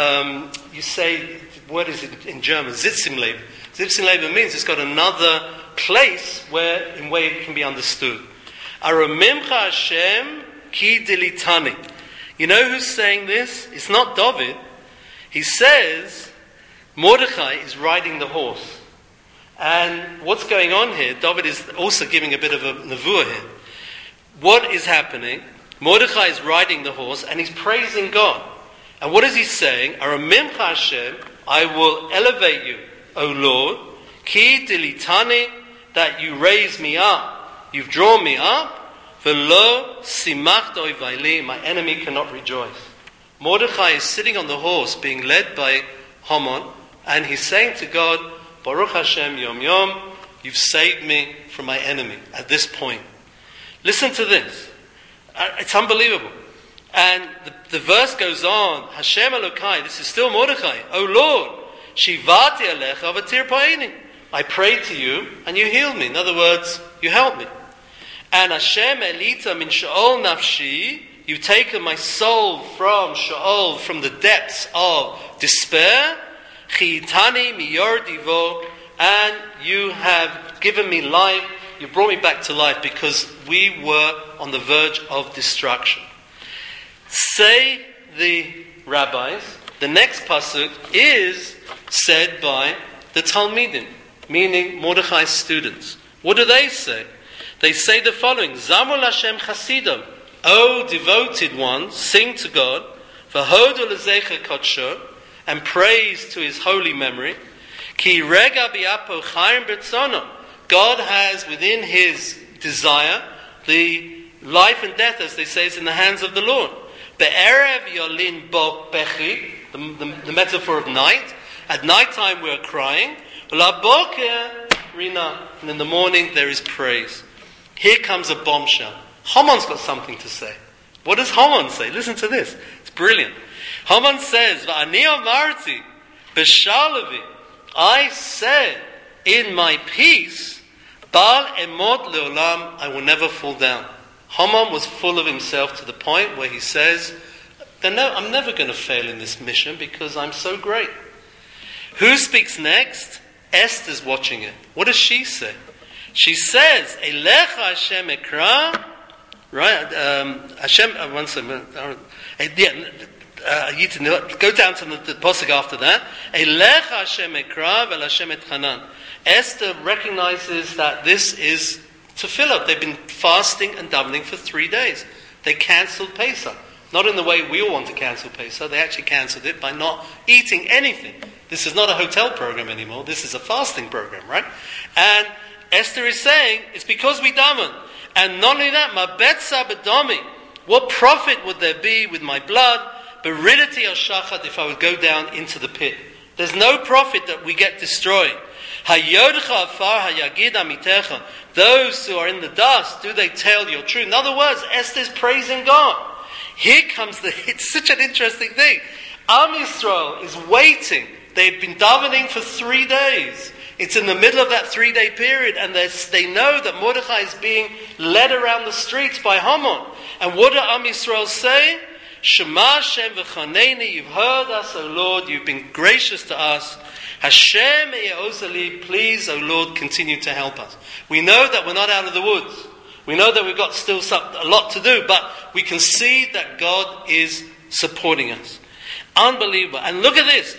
what is it in German? Sitzimleben. Sitzimleben means it's got another place where it can be understood. Aromimcha Hashem ki dilitani. You know who's saying this? It's not David. He says Mordechai is riding the horse. And what's going on here? David is also giving a bit of a nevuah here. What is happening? Mordechai is riding the horse and he's praising God. And what is he saying? Aramimcha Hashem, I will elevate you, O Lord. Ki dilitani, that you raise me up. You've drawn me up. Velo simach doivayli, my enemy cannot rejoice. Mordechai is sitting on the horse being led by Haman, and he's saying to God, Baruch Hashem Yom Yom, you've saved me from my enemy at this point. Listen to this. It's unbelievable. And the verse goes on, Hashem Elokai, this is still Mordechai, O Lord, Shivati Alecha Vatir Pa'ini. I prayed to you and you healed me. In other words, you helped me. And Hashem Elita min Sha'ol Nafshi, you've taken my soul from Sha'ol, from the depths of despair, Chitani Miyor Divo, and you have given me life, you brought me back to life because we were on the verge of destruction. Say the rabbis, the next pasuk is said by the Talmidim, meaning Mordechai's students. What do they say? They say the following: Zamul Hashem Chasidam, O devoted ones, sing to God, V'hodu lezecher kodsho, and praise to His holy memory. Ki rega bi'apo chayim b'tzono, God has within His desire the life and death, as they say, is in the hands of the Lord. Be'erev yolin bo bechi, the metaphor of night. At night time we are crying. La boker rina, and in the morning there is praise. Here comes a bombshell. Haman's got something to say. What does Haman say? Listen to this. It's brilliant. Haman says, V'ani amarti b'shalavi, I said in my peace, Bal emod leolam, I will never fall down. Haman was full of himself to the point where he says, I'm never going to fail in this mission because I'm so great. Who speaks next? Esther's watching it. What does she say? She says, Elecha Hashem ekra, right? Hashem, one second. Go down to the pasuk after that. Elecha Hashem ekra vel Hashem etchanan. Esther recognizes that this is tefillah. They've been fasting and davening for 3 days. They cancelled Pesach. Not in the way we all want to cancel Pesach. They actually cancelled it by not eating anything. This is not a hotel program anymore. This is a fasting program, right? And Esther is saying, it's because we daven. And not only that, ma betza bedomi. What profit would there be with my blood? Beridity or shachat, if I would go down into the pit. There's no profit that we get destroyed. Hayodcha afar hayagid amitecha. Those who are in the dust, do they tell your truth? In other words, Esther's praising God. Here comes it's such an interesting thing. Am Yisrael is waiting. They've been davening for 3 days. It's in the middle of that 3-day period, and they know that Mordechai is being led around the streets by Haman. And what do Am Yisrael say? Shema Hashem v'chaneini, you've heard us, O Lord, you've been gracious to us. Hashem e'ozali, please, O Lord, continue to help us. We know that we're not out of the woods. We know that we've got still a lot to do, but we can see that God is supporting us. Unbelievable. And look at this.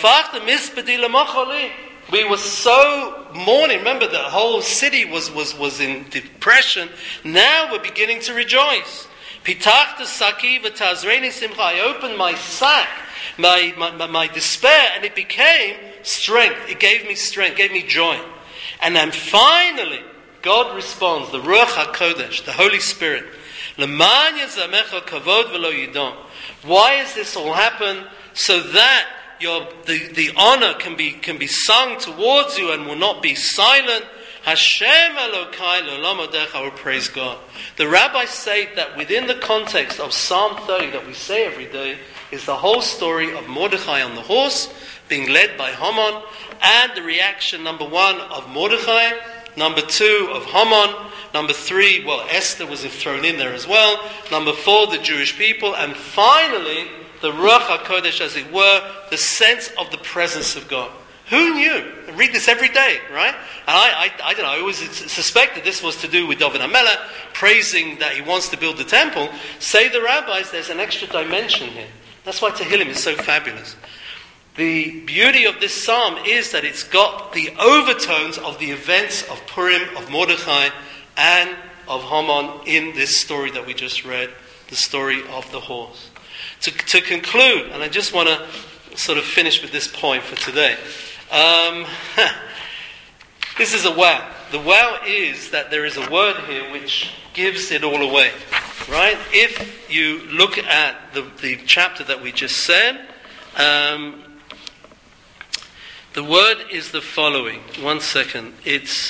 We were so mourning. Remember, the whole city was in depression. Now we're beginning to rejoice. I opened my sack, my despair, and it became strength. It gave me strength, gave me joy. And then finally, God responds, the Ruach HaKodesh, the Holy Spirit. Why has this all happened? So that the honor can be sung towards you and will not be silent. Hashem Elokai L'olam Adech, I will praise God. The rabbis say that within the context of Psalm 30 that we say every day is the whole story of Mordechai on the horse being led by Haman, and the reaction, number 1, of Mordechai, number 2, of Haman, number 3, Esther was thrown in there as well, number 4, the Jewish people, and finally the Ruach HaKodesh, as it were, the sense of the presence of God. Who knew? I read this every day, right? And I don't know, I always suspected this was to do with David HaMelech, praising that he wants to build the temple. Say the rabbis, there's an extra dimension here. That's why Tehillim is so fabulous. The beauty of this psalm is that it's got the overtones of the events of Purim, of Mordechai, and of Haman in this story that we just read, the story of the horse. To conclude, and I just want to sort of finish with this point for today. This is a wow. The wow is that there is a word here which gives it all away. Right? If you look at the chapter that we just said, the word is the following. 1 second. It's,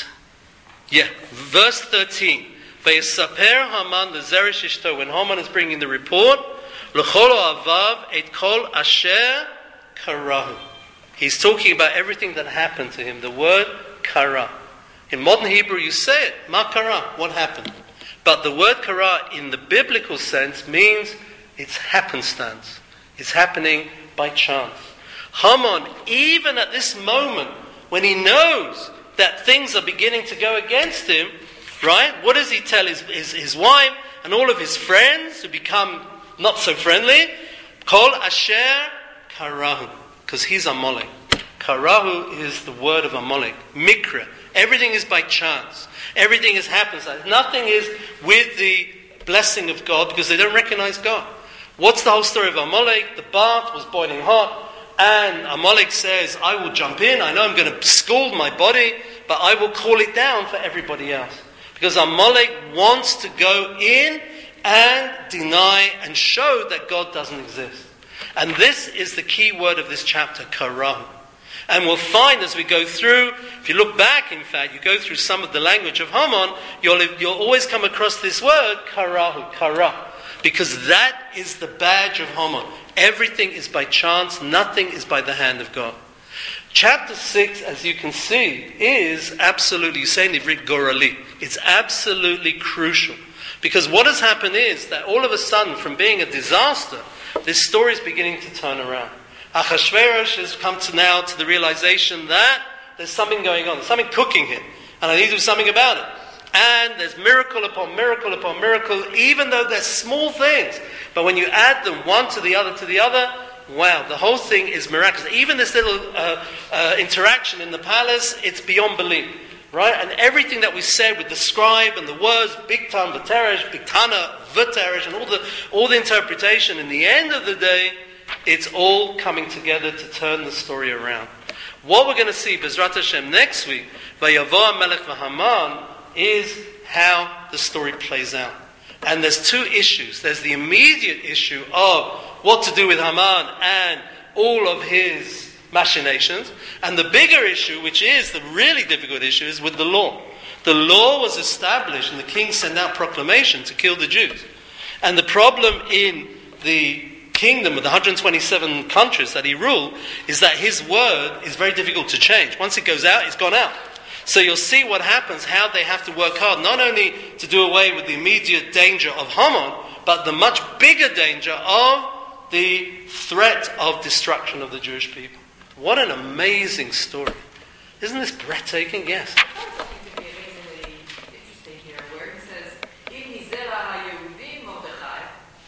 verse 13. Vayesaper Haman lezeresh ishto. When Haman is bringing the report, l'chol avav et kol asher karahu. He's talking about everything that happened to him. The word kara. In modern Hebrew you say it. Ma kara. What happened? But the word kara in the biblical sense means it's happenstance. It's happening by chance. Haman, even at this moment, when he knows that things are beginning to go against him, right? What does he tell his wife and all of his friends who become not so friendly? Kol asher karahu. Because he's Amalek. Karahu is the word of Amalek. Mikra. Everything is by chance. Everything is happenstance. Nothing is with the blessing of God because they don't recognize God. What's the whole story of Amalek? The bath was boiling hot. And Amalek says, I will jump in. I know I'm going to scald my body, but I will cool it down for everybody else. Because Amalek wants to go in and deny and show that God doesn't exist. And this is the key word of this chapter, karahu. And we'll find as we go through, if you look back, in fact, you go through some of the language of Haman, you'll always come across this word, karahu, kara. Because that is the badge of Haman. Everything is by chance, nothing is by the hand of God. Chapter 6, as you can see, is absolutely, you say in Ivrit, gorali. It's absolutely crucial. Because what has happened is that all of a sudden, from being a disaster, this story is beginning to turn around. Achashverosh has come to the realization that there's something going on, there's something cooking here, and I need to do something about it. And there's miracle upon miracle upon miracle, even though they're small things. But when you add them one to the other, wow, the whole thing is miraculous. Even this little interaction in the palace, it's beyond belief. Right? And everything that we said with the scribe and the words, Bigtan v'teresh, Bigtana v'teresh, and all the interpretation, in the end of the day, it's all coming together to turn the story around. What we're going to see, Bezrat Hashem, next week, Vayavo Melech v'Haman, is how the story plays out. And there's two issues. There's the immediate issue of what to do with Haman and all of his machinations. And the bigger issue, which is the really difficult issue, is with the law. The law was established and the king sent out proclamation to kill the Jews. And the problem in the kingdom of the 127 countries that he ruled is that his word is very difficult to change. Once it goes out, it's gone out. So you'll see what happens, how they have to work hard, not only to do away with the immediate danger of Haman, but the much bigger danger of the threat of destruction of the Jewish people. What an amazing story. Isn't this breathtaking? Yes. It seems to be amazingly interesting here, where he says, "Im nizera haYehudim Mordechai,"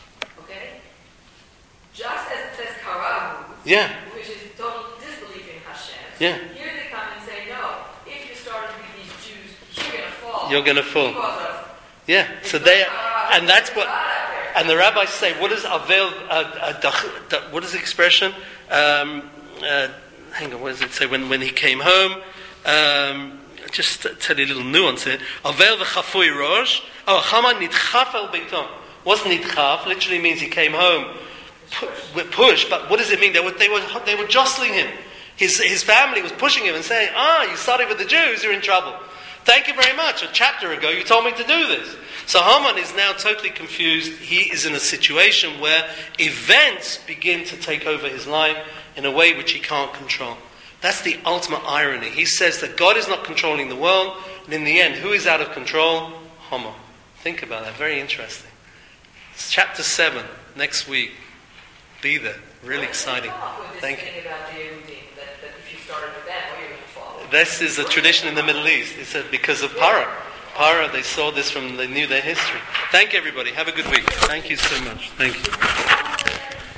okay? Just as it says karahu, which is total disbelief in Hashem. Yeah. Here they come and say, no, if you started with these Jews, you're going to fall. You're going to fall. Because of So they, and that's what, and the rabbis say, what is avel, what is the expression? Hang on, what does it say? When he came home, just tell you a little nuance here. Avel v'chafui rosh. Oh, Haman nidchaf el beiton. What's nidchaf? Literally means he came home with push. But what does it mean? They were jostling him. His family was pushing him and saying, you started with the Jews, you're in trouble. Thank you very much. A chapter ago you told me to do this. So Haman is now totally confused. He is in a situation where events begin to take over his life in a way which he can't control. That's the ultimate irony. He says that God is not controlling the world, and in the end, who is out of control? Haman. Think about that. Very interesting. It's chapter 7, next week. Be there. Really exciting. Thank you. About the Yehudim, that if you started with them, what are you going to follow? This is a tradition in the Middle East. It's because of Para. Para, they saw this they knew their history. Thank you, everybody. Have a good week. Thank you so much. Thank you.